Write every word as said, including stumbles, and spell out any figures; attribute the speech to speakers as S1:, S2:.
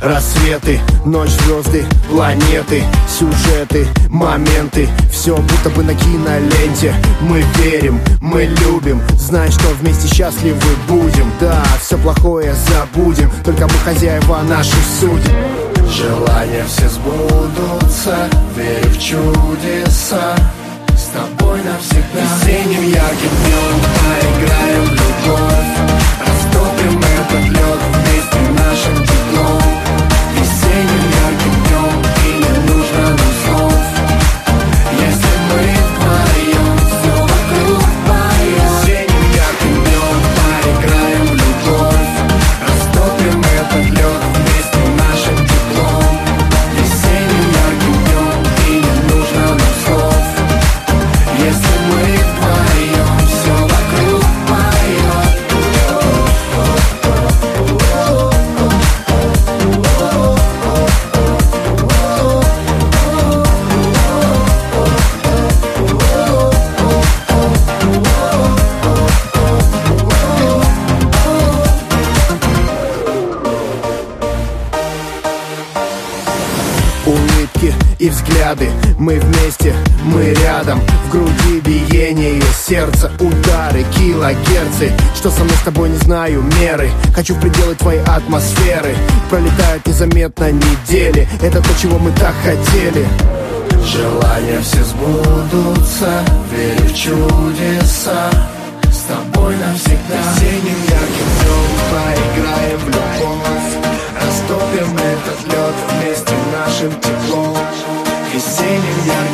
S1: Рассветы, ночь, звезды, планеты, сюжеты, моменты. Все будто бы на киноленте. Мы верим, мы любим, зная, что вместе счастливы будем. Да, все плохое забудем, только мы хозяева наших судеб. Желания все сбудутся, верю в чудеса. С тобой навсегда. Весенним ярким днем поиграем в любовь. Растопим этот лед вместе нашим теплом. Весенним ярким днем и не нужно нам слов. Если мы вдвоем, все вокруг поет. Весенним ярким днем поиграем в любовь. Растопим этот лед вместе нашим теплом. Весенним ярким днем и не нужно нам слов. Если мы вдвоем, все вокруг поет. Улыбки и взгляды, мы вместе, мы рядом. В груди биение сердца, удары, килогерцы. Что со мной с тобой, не знаю меры. Хочу в пределы твоей атмосферы. Пролетают незаметно недели. Это то, чего мы так хотели. Желания все сбудутся, верю в чудеса. С тобой навсегда. Весенним ярким днем поиграем в любовь. Растопим этот лед вместе нашим теплом. Весенним ярким